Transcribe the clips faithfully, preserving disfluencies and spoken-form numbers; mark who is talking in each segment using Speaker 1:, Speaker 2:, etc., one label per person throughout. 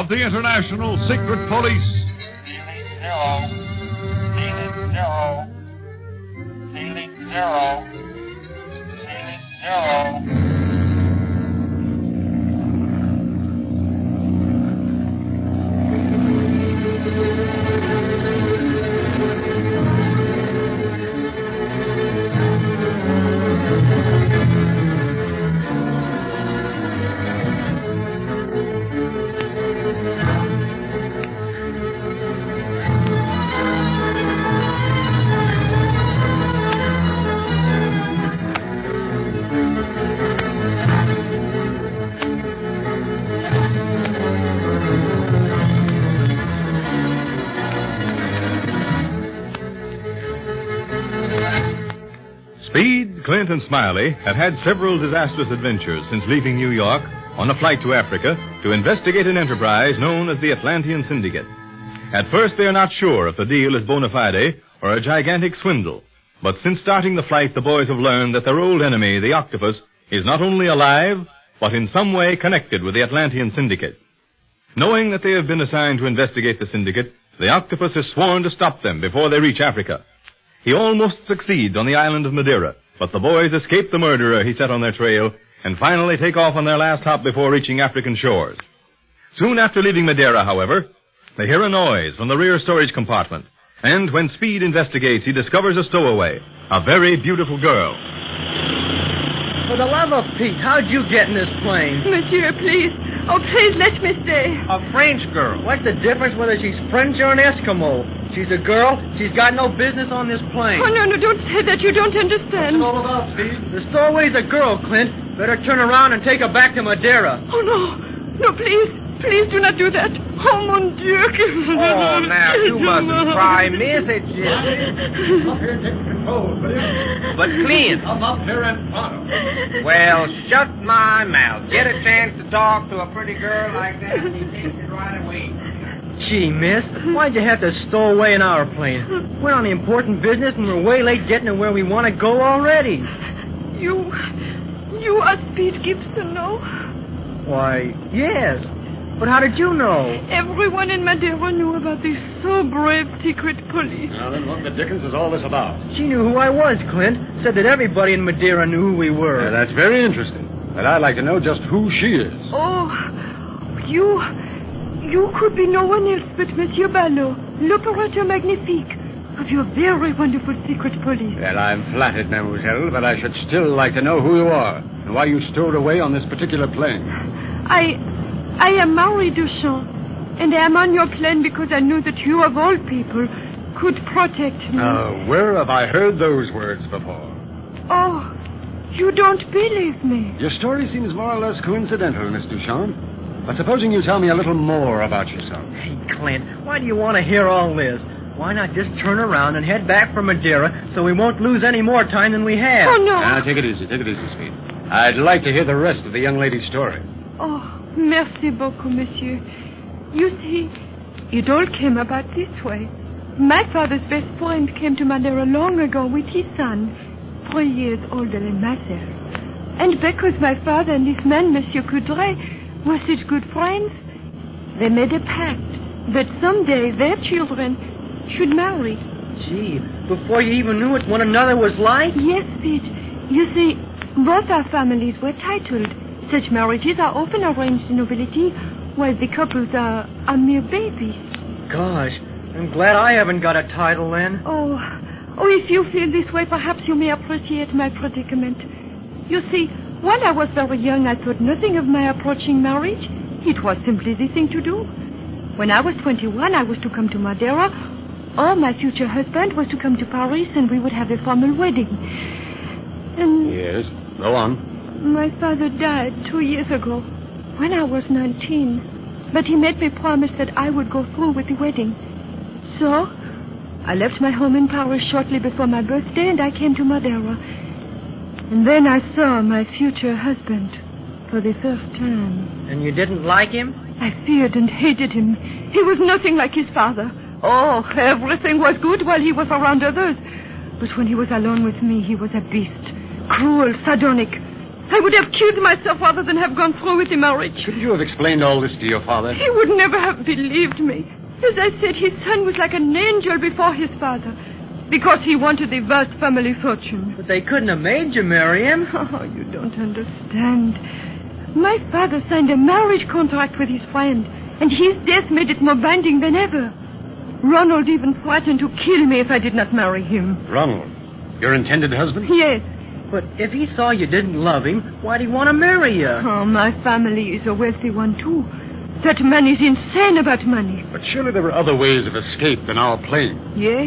Speaker 1: of the International Secret Police.
Speaker 2: Ceiling zero. Ceiling zero. Ceiling zero. Ceiling zero.
Speaker 3: Speed, Clint, and Smiley have had several disastrous adventures since leaving New York on a flight to Africa to investigate an enterprise known as the Atlantean Syndicate. At first, they are not sure if the deal is bona fide or a gigantic swindle. But since starting the flight, the boys have learned that their old enemy, the Octopus, is not only alive, but in some way connected with the Atlantean Syndicate. Knowing that they have been assigned to investigate the Syndicate, the Octopus has sworn to stop them before they reach Africa. He almost succeeds on the island of Madeira, but the boys escape the murderer he set on their trail and finally take off on their last hop before reaching African shores. Soon after leaving Madeira, however, they hear a noise from the rear storage compartment, and when Speed investigates, he discovers a stowaway, a very beautiful girl.
Speaker 4: For the love of Pete, how'd you get in this plane?
Speaker 5: Monsieur, please. Oh, please let me stay.
Speaker 4: A French girl. What's the difference whether she's French or an Eskimo? She's a girl. She's got no business on this plane.
Speaker 5: Oh, no, no, don't say that. You don't understand.
Speaker 4: What's it all about, Speed? The stowaway's a girl, Clint. Better turn around and take her back to Madeira.
Speaker 5: Oh, no. No, please. Please do not do that. Oh, mon Dieu.
Speaker 4: Oh, now, you mustn't cry, miss. It's just...
Speaker 1: Up here taking control, will you?
Speaker 4: But Clint...
Speaker 1: Come up here and follow.
Speaker 4: Well, shut my mouth. Get a chance to talk to a pretty girl like that, and he takes it right away. Gee, miss, why'd you have to stow away in our plane? We're on important business, and we're way late getting to where we want to go already.
Speaker 5: You... You are Speed Gibson, no?
Speaker 4: Why, yes. But how did you know?
Speaker 5: Everyone in Madeira knew about this so brave secret police.
Speaker 1: Now then, what the dickens is all this about?
Speaker 4: She knew who I was, Clint. Said that everybody in Madeira knew who we were.
Speaker 1: Yeah, that's very interesting. But I'd like to know just who she is.
Speaker 5: Oh, you... You could be no one else but Monsieur Ballot, l'opérateur magnifique of your very wonderful secret police.
Speaker 1: Well, I'm flattered, mademoiselle, but I should still like to know who you are and why you stowed away on this particular plane.
Speaker 5: I... I am Marie Duchamp, and I am on your plane because I knew that you, of all people, could protect me.
Speaker 1: Now, where have I heard those words before?
Speaker 5: Oh, you don't believe me.
Speaker 1: Your story seems more or less coincidental, Miss Duchamp. But supposing you tell me a little more about yourself.
Speaker 4: Hey, Clint, why do you want to hear all this? Why not just turn around and head back for Madeira so we won't lose any more time than we have?
Speaker 5: Oh, no.
Speaker 1: Now, take it easy, take it easy, Speed. I'd like to hear the rest of the young lady's story.
Speaker 5: Oh, merci beaucoup, monsieur. You see, it all came about this way. My father's best friend came to Madeira long ago with his son, three years older than myself. And because my father and this man, Monsieur Coudray, were such good friends, they made a pact that someday their children should marry.
Speaker 4: Gee, before you even knew what one another was like?
Speaker 5: Yes, Pete. You see, both our families were titled. Such marriages are often arranged in nobility, while the couples are, are mere babies.
Speaker 4: Gosh, I'm glad I haven't got a title then.
Speaker 5: Oh, oh, if you feel this way, perhaps you may appreciate my predicament. You see, when I was very young, I thought nothing of my approaching marriage. It was simply the thing to do. When I was twenty-one, I was to come to Madeira, or my future husband was to come to Paris, and we would have a formal wedding. And...
Speaker 1: Yes, go on.
Speaker 5: My father died two years ago, when I was nineteen. But he made me promise that I would go through with the wedding. So, I left my home in Paris shortly before my birthday, and I came to Madeira. And then I saw my future husband for the first time.
Speaker 4: And you didn't like him?
Speaker 5: I feared and hated him. He was nothing like his father. Oh, everything was good while he was around others. But when he was alone with me, he was a beast. Cruel, sardonic. I would have killed myself rather than have gone through with the marriage.
Speaker 1: Couldn't you have explained all this to your father?
Speaker 5: He would never have believed me. As I said, his son was like an angel before his father. Because he wanted the vast family fortune.
Speaker 4: But they couldn't have made you marry him.
Speaker 5: Oh, you don't understand. My father signed a marriage contract with his friend, and his death made it more binding than ever. Ronald even threatened to kill me if I did not marry him.
Speaker 1: Ronald? Your intended husband?
Speaker 5: Yes.
Speaker 4: But if he saw you didn't love him, why'd he want to marry you?
Speaker 5: Oh, my family is a wealthy one, too. That man is insane about money.
Speaker 1: But surely there were other ways of escape than our plane.
Speaker 5: Yes.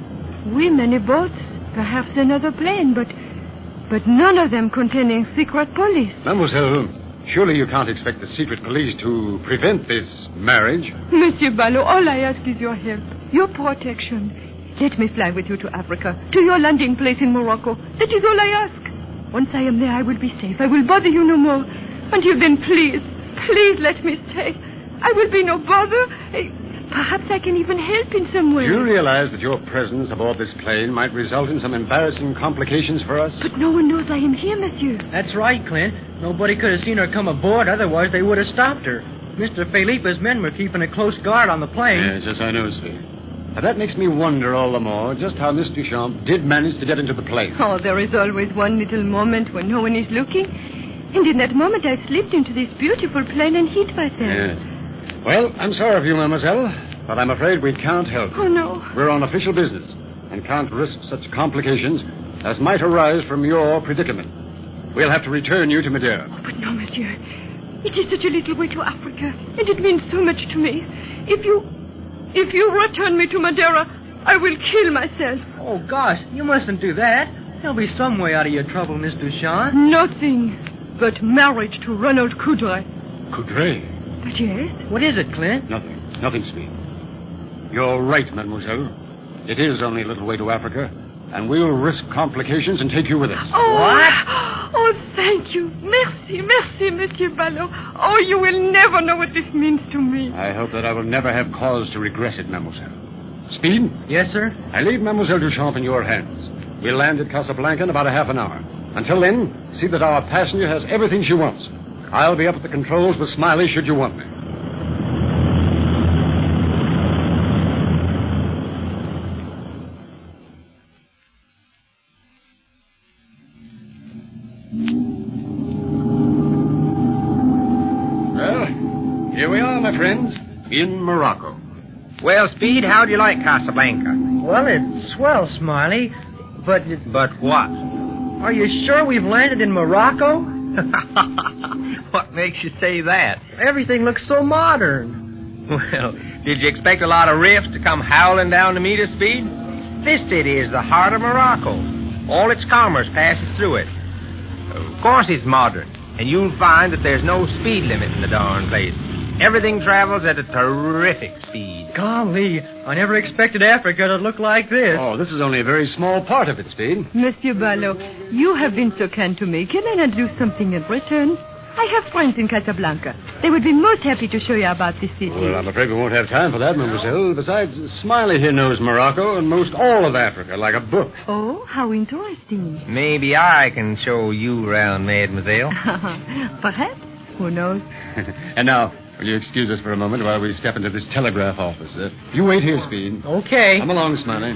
Speaker 5: We many boats, perhaps another plane, but but none of them containing secret police.
Speaker 1: Mademoiselle, surely you can't expect the secret police to prevent this marriage.
Speaker 5: Monsieur Ballot, all I ask is your help, your protection. Let me fly with you to Africa, to your landing place in Morocco. That is all I ask. Once I am there, I will be safe. I will bother you no more. Until then, please, please let me stay. I will be no bother. I... Perhaps I can even help in some way.
Speaker 1: Do you realize that your presence aboard this plane might result in some embarrassing complications for us?
Speaker 5: But no one knows I am here, monsieur.
Speaker 4: That's right, Clint. Nobody could have seen her come aboard, otherwise they would have stopped her. Mister Felipe's men were keeping a close guard on the plane.
Speaker 1: Yes, yes, I know, Sue. Now, that makes me wonder all the more just how Miss Duchamp did manage to get into the plane.
Speaker 5: Oh, there is always one little moment when no one is looking. And in that moment, I slipped into this beautiful plane and hid myself.
Speaker 1: Yes. Well, I'm sorry for you, mademoiselle, but I'm afraid we can't help you.
Speaker 5: Oh, no.
Speaker 1: We're on official business and can't risk such complications as might arise from your predicament. We'll have to return you to Madeira.
Speaker 5: Oh, but no, monsieur. It is such a little way to Africa, and it means so much to me. If you... If you return me to Madeira, I will kill myself.
Speaker 4: Oh, gosh, you mustn't do that. There'll be some way out of your trouble, Miss Duchamp.
Speaker 5: Nothing but marriage to Ronald Coudray.
Speaker 1: Coudray?
Speaker 5: But yes.
Speaker 4: What is it, Clint?
Speaker 1: Nothing. Nothing, Speed. You're right, mademoiselle. It is only a little way to Africa, and we'll risk complications and take you with us.
Speaker 5: Oh,
Speaker 4: what?
Speaker 5: Oh, thank you. Merci, merci, Monsieur Ballot. Oh, you will never know what this means to me.
Speaker 1: I hope that I will never have cause to regret it, mademoiselle. Speed?
Speaker 4: Yes, sir?
Speaker 1: I leave Mademoiselle Duchamp in your hands. We'll land at Casablanca in about a half an hour. Until then, see that our passenger has everything she wants. I'll be up at the controls with Smiley should you want me. Well, here we are, my friends, in Morocco.
Speaker 6: Well, Speed, how do you like Casablanca?
Speaker 4: Well, it's swell, Smiley, but...
Speaker 6: But what?
Speaker 4: Are you sure we've landed in Morocco?
Speaker 6: What makes you say that?
Speaker 4: Everything looks so modern.
Speaker 6: Well, did you expect a lot of riffs to come howling down to meet us, Speed? This city is the heart of Morocco. All its commerce passes through it. Of course it's modern, and you'll find that there's no speed limit in the darn place. Everything travels at a terrific speed.
Speaker 4: Golly, I never expected Africa to look like this.
Speaker 1: Oh, this is only a very small part of it, Speed.
Speaker 5: Monsieur Ballot, you have been so kind to me. Can I not do something in return? I have friends in Casablanca. They would be most happy to show you about the city.
Speaker 1: Well, I'm afraid we won't have time for that, mademoiselle. Besides, Smiley here knows Morocco and most all of Africa like a book.
Speaker 5: Oh, how interesting.
Speaker 6: Maybe I can show you around, mademoiselle.
Speaker 5: Perhaps. Who knows?
Speaker 1: And now, will you excuse us for a moment while we step into this telegraph office? Uh, you wait here, Speed.
Speaker 4: Okay.
Speaker 1: Come along, Smiley.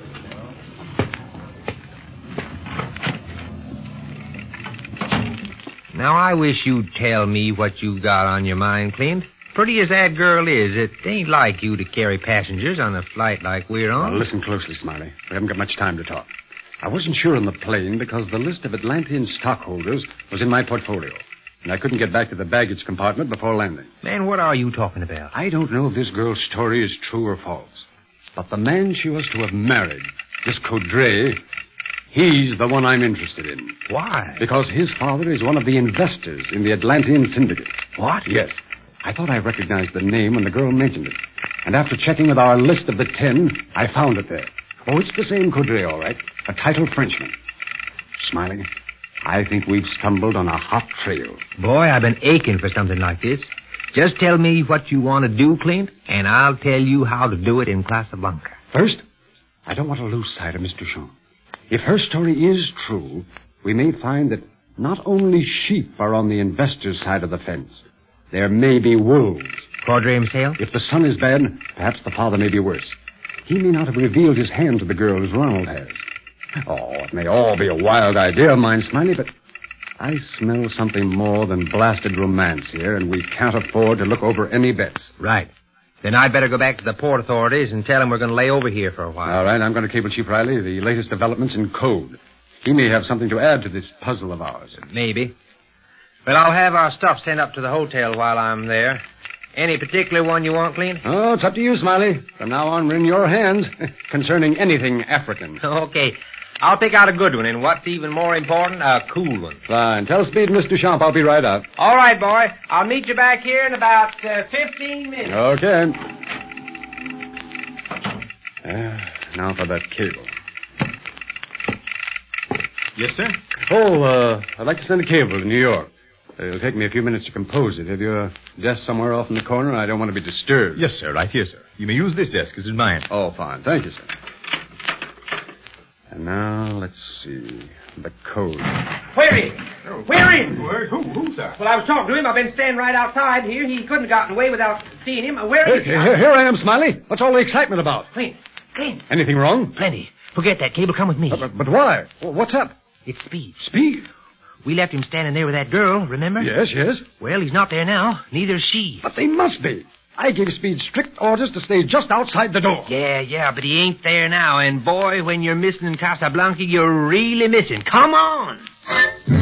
Speaker 6: Now, I wish you'd tell me what you got on your mind, Clint. Pretty as that girl is, it ain't like you to carry passengers on a flight like we're on.
Speaker 1: Now, listen closely, Smiley. We haven't got much time to talk. I wasn't sure on the plane because the list of Atlantean stockholders was in my portfolio. And I couldn't get back to the baggage compartment before landing.
Speaker 6: Man, what are you talking about?
Speaker 1: I don't know if this girl's story is true or false. But the man she was to have married, this Coudray, he's the one I'm interested in.
Speaker 6: Why?
Speaker 1: Because his father is one of the investors in the Atlantean Syndicate.
Speaker 6: What?
Speaker 1: Yes. I thought I recognized the name when the girl mentioned it. And after checking with our list of the ten, I found it there. Oh, it's the same Coudray, all right. A titled Frenchman. Smiley, I think we've stumbled on a hot trail.
Speaker 6: Boy, I've been aching for something like this. Just tell me what you want to do, Clint, and I'll tell you how to do it in Casablanca.
Speaker 1: First, I don't want to lose sight of Miss Duchamp. If her story is true, we may find that Not only sheep are on the investor's side of the fence. There may be wolves.
Speaker 6: Cordray himself?
Speaker 1: If the son is bad, perhaps the father may be worse. He may not have revealed his hand to the girl as Ronald has. Oh, it may all be a wild idea of mine, Smiley, but I smell something more than blasted romance here, and we can't afford to look over any bets.
Speaker 6: Right. Then I'd better go back to the port authorities and tell them we're going to lay over here for a while.
Speaker 1: All right, I'm going to cable Chief Riley the latest developments in code. He may have something to add to this puzzle of ours.
Speaker 6: Maybe. Well, I'll have our stuff sent up to the hotel while I'm there. Any particular one you want, Clint?
Speaker 1: Oh, it's up to you, Smiley. From now on, we're in your hands concerning anything African.
Speaker 6: Okay. I'll pick out a good one, and what's even more important, a cool one.
Speaker 1: Fine. Tell Speed and Miss Duchamp I'll be right out.
Speaker 6: All right, boy. I'll meet you back here in about uh, fifteen minutes.
Speaker 1: Okay. Uh, now for that cable.
Speaker 3: Yes, sir?
Speaker 1: Oh, uh, I'd like to send a cable to New York. It'll take me a few minutes to compose it. Have your desk somewhere off in the corner? I don't want to be disturbed.
Speaker 3: Yes, sir. Right here, sir. You may use this desk. It's mine.
Speaker 1: Oh, fine. Thank you, sir. And now, let's see. The code.
Speaker 6: Where is he? Where is he?
Speaker 3: Where? Who? Who, sir?
Speaker 6: Well, I was talking to him. I've been standing right outside here. He couldn't have gotten away without seeing him. Where
Speaker 1: Hey,
Speaker 6: is he?
Speaker 1: here, here I am, Smiley. What's all the excitement about?
Speaker 6: Clint. Clint.
Speaker 1: Anything wrong?
Speaker 6: Plenty. Forget that cable. Come with me.
Speaker 1: But, but, but why? Well, what's up?
Speaker 6: It's Speed.
Speaker 1: Speed?
Speaker 6: We left him standing there with that girl, remember?
Speaker 1: Yes, yes.
Speaker 6: Well, he's not there now. Neither is she.
Speaker 1: But they must be. I gave Speed strict orders to stay just outside the door.
Speaker 6: Yeah, yeah, but he ain't there now. And, boy, when you're missing in Casablanca, you're really missing. Come on.